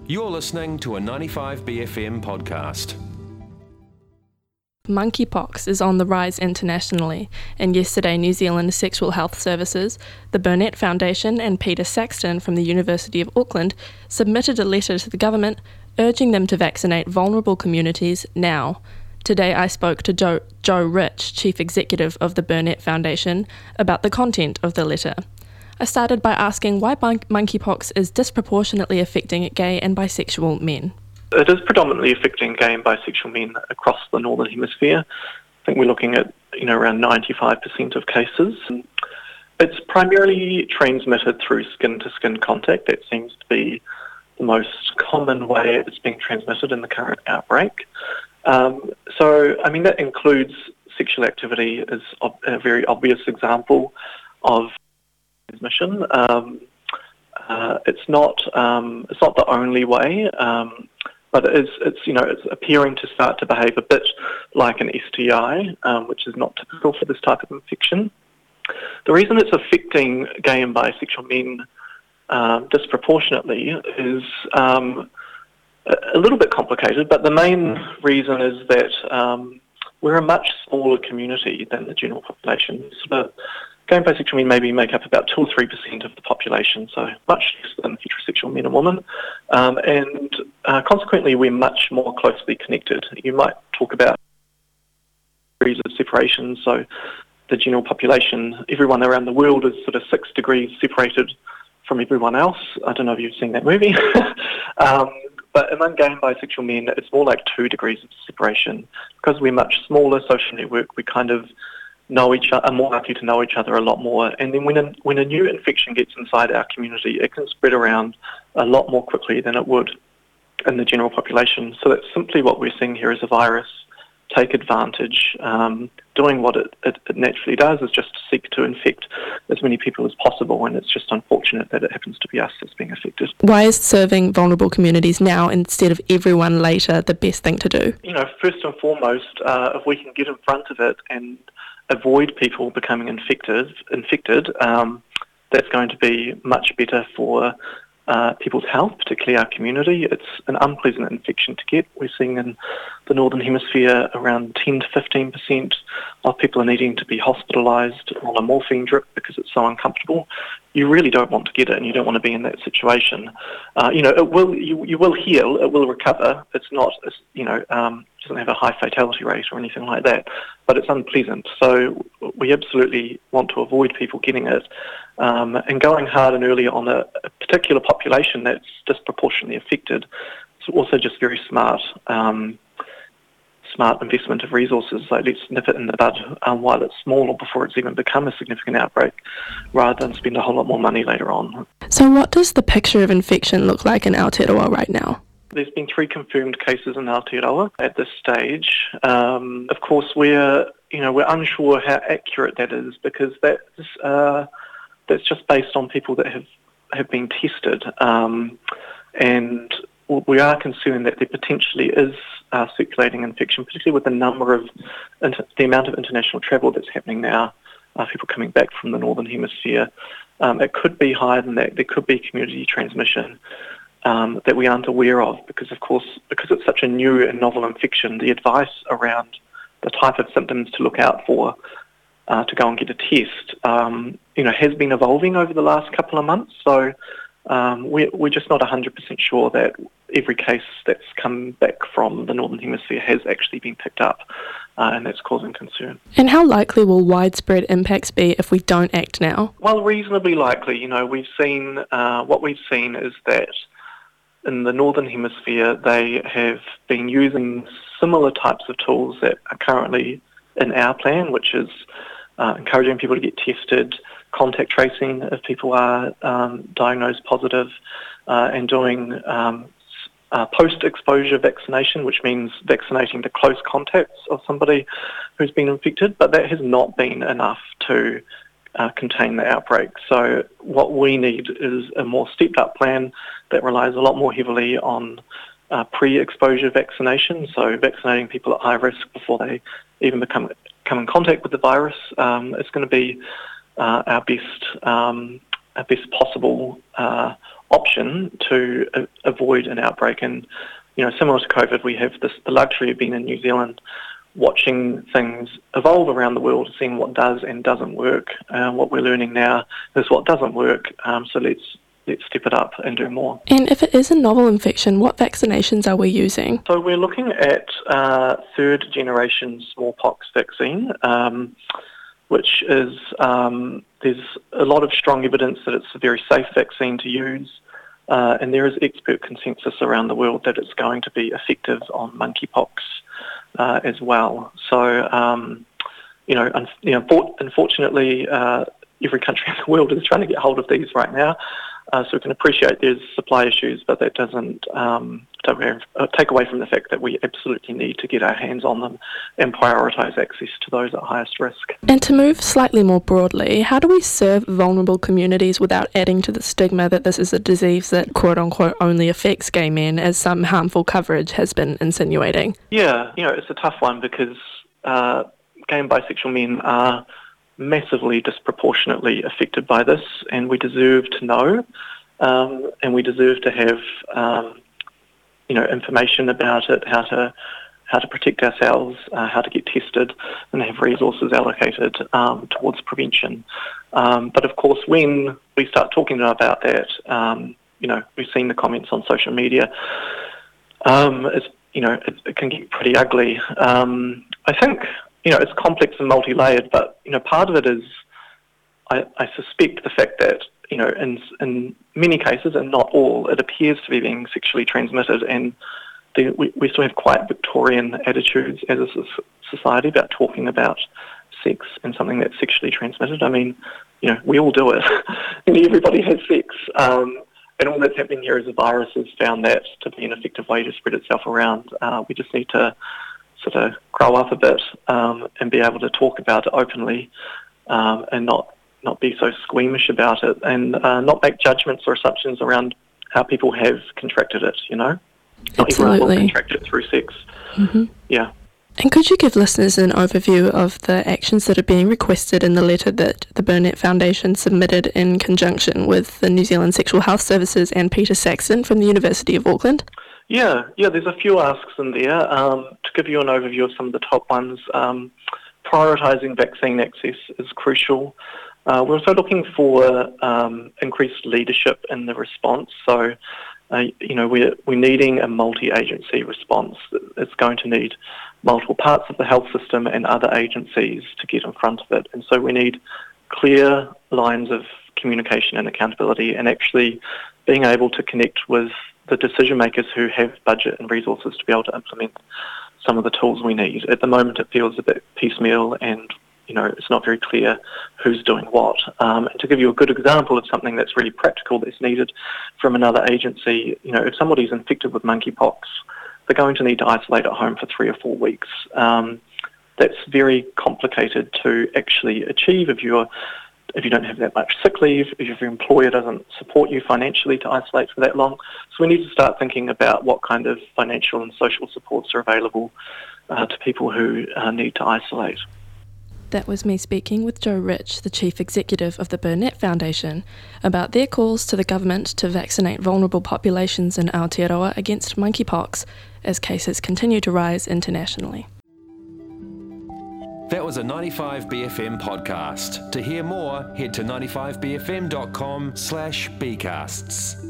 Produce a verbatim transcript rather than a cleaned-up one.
You're listening to a ninety-five B F M podcast. Monkeypox is on the rise internationally, and yesterday New Zealand Sexual Health Services, the Burnett Foundation and Peter Saxton from the University of Auckland submitted a letter to the government urging them to vaccinate vulnerable communities now. Today I spoke to Joe, Joe Rich, Chief Executive of the Burnett Foundation, about the content of the letter. I started by asking why mon- monkeypox is disproportionately affecting gay and bisexual men. It is predominantly affecting gay and bisexual men across the Northern Hemisphere. I think we're looking at you know around ninety-five percent of cases. It's primarily transmitted through skin-to-skin contact. That seems to be the most common way it's being transmitted in the current outbreak. Um, so, I mean, that includes sexual activity as a very obvious example of transmission. Um, uh, it's not um, it's not the only way. Um, But it is, it's, you know, it's appearing to start to behave a bit like an S T I, um, which is not typical for this type of infection. The reason it's affecting gay and bisexual men um, disproportionately is um, a, a little bit complicated, but the main reason is that um, we're a much smaller community than the general population. So gay and bisexual men maybe make up about two or three percent of the population, so much less than heterosexual men and women. Um, and uh, consequently, we're much more closely connected. You might talk about degrees of separation. So the general population, everyone around the world is sort of six degrees separated from everyone else. I don't know if you've seen that movie. um, but among gay and bisexual men, it's more like two degrees of separation. Because we're much smaller social network, we kind of know each other, are more likely to know each other a lot more. And then when a, when a new infection gets inside our community, it can spread around a lot more quickly than it would in the general population. So that's simply what we're seeing here is a virus take advantage, um, doing what it, it, it naturally does is just to seek to infect as many people as possible, and it's just unfortunate that it happens to be us that's being affected. Why is serving vulnerable communities now instead of everyone later the best thing to do? You know, first and foremost, uh, if we can get in front of it and avoid people becoming infected, infected, um, that's going to be much better for uh, people's health, particularly our community. It's an unpleasant infection to get. We're seeing in the Northern Hemisphere around ten to fifteen percent of people are needing to be hospitalised on a morphine drip because it's so uncomfortable. You really don't want to get it, and you don't want to be in that situation. Uh, you know, it will you, you will heal, it will recover. It's not, it's, you know, um, it doesn't have a high fatality rate or anything like that, but it's unpleasant. So we absolutely want to avoid people getting it, um, and going hard and early on a, a particular population that's disproportionately affected. It's also just very smart. Um, smart investment of resources, like let's nip it in the bud um, while it's small or before it's even become a significant outbreak, rather than spend a whole lot more money later on. So what does the picture of infection look like in Aotearoa right now? There's been three confirmed cases in Aotearoa at this stage. Um, of course, we're you know we're unsure how accurate that is because that's uh, that's just based on people that have have been tested, um, and we are concerned that there potentially is uh, circulating infection, particularly with the number of, inter- the amount of international travel that's happening now, uh, people coming back from the Northern Hemisphere. Um, it could be higher than that. There could be community transmission um, that we aren't aware of because, of course, because it's such a new and novel infection, the advice around the type of symptoms to look out for uh, to go and get a test, um, you know, has been evolving over the last couple of months. So Um, we're, we're just not one hundred percent sure that every case that's come back from the Northern Hemisphere has actually been picked up, uh, and that's causing concern. And how likely will widespread impacts be if we don't act now? Well, reasonably likely. You know, we've seen, uh, what we've seen is that in the Northern Hemisphere they have been using similar types of tools that are currently in our plan, which is uh, encouraging people to get tested, contact tracing if people are um, diagnosed positive, uh, and doing um, uh, post-exposure vaccination, which means vaccinating the close contacts of somebody who's been infected, but that has not been enough to uh, contain the outbreak. So what we need is a more stepped-up plan that relies a lot more heavily on uh, pre-exposure vaccination, so vaccinating people at high risk before they even become come in contact with the virus. Um, it's going to be Uh, our best, um, our best possible uh, option to uh, avoid an outbreak. And, you know, similar to COVID, we have this, the luxury of being in New Zealand, watching things evolve around the world, seeing what does and doesn't work. Uh, what we're learning now is what doesn't work, um, so let's let's step it up and do more. And if it is a novel infection, what vaccinations are we using? So we're looking at uh, third generation smallpox vaccine, um, which is, um, there's a lot of strong evidence that it's a very safe vaccine to use, uh, and there is expert consensus around the world that it's going to be effective on monkeypox uh, as well. So, um, you know, un- you know, for- unfortunately, uh, every country in the world is trying to get hold of these right now. Uh, so we can appreciate there's supply issues, but that doesn't um, take away, uh, take away from the fact that we absolutely need to get our hands on them and prioritise access to those at highest risk. And to move slightly more broadly, how do we serve vulnerable communities without adding to the stigma that this is a disease that quote-unquote only affects gay men, as some harmful coverage has been insinuating? Yeah, you know, it's a tough one because uh, gay and bisexual men are massively disproportionately affected by this, and we deserve to know, um, and we deserve to have, um, you know, information about it, how to how to protect ourselves, uh, how to get tested, and have resources allocated um, towards prevention. Um, but of course, when we start talking about that, um, you know, we've seen the comments on social media. Um, it's, you know, it, it can get pretty ugly. Um, I think. You know, it's complex and multi-layered, but, you know, part of it is, I, I suspect the fact that, you know, in in many cases, and not all, it appears to be being sexually transmitted, and the, we, we still have quite Victorian attitudes as a society about talking about sex and something that's sexually transmitted. I mean, you know, we all do it, and everybody has sex, um, and all that's happening here is the virus has found that to be an effective way to spread itself around. Uh, we just need to sort of grow up a bit um, and be able to talk about it openly um, and not not be so squeamish about it, and uh, not make judgments or assumptions around how people have contracted it, you know? Not Absolutely. everyone will contract it through sex. Mm-hmm. Yeah. And could you give listeners an overview of the actions that are being requested in the letter that the Burnett Foundation submitted in conjunction with the New Zealand Sexual Health Services and Peter Saxton from the University of Auckland? Yeah, yeah. There's a few asks in there. Um, to give you an overview of some of the top ones, um, prioritising vaccine access is crucial. Uh, we're also looking for um, increased leadership in the response. So, uh, you know, we're we're needing a multi-agency response. It's going to need multiple parts of the health system and other agencies to get in front of it. And so we need clear lines of communication and accountability, and actually being able to connect with the decision makers who have budget and resources to be able to implement some of the tools we need. At the moment, it feels a bit piecemeal, and, you know, it's not very clear who's doing what. Um, and to give you a good example of something that's really practical that's needed from another agency, you know, if somebody's infected with monkeypox, they're going to need to isolate at home for three or four weeks. Um, that's very complicated to actually achieve if you're if you don't have that much sick leave, if your employer doesn't support you financially to isolate for that long. So we need to start thinking about what kind of financial and social supports are available uh, to people who uh, need to isolate. That was me speaking with Joe Rich, the Chief Executive of the Burnett Foundation, about their calls to the government to vaccinate vulnerable populations in Aotearoa against monkeypox as cases continue to rise internationally. That was a ninety-five B F M podcast. To hear more, head to ninety-five b f m dot com slash bcasts.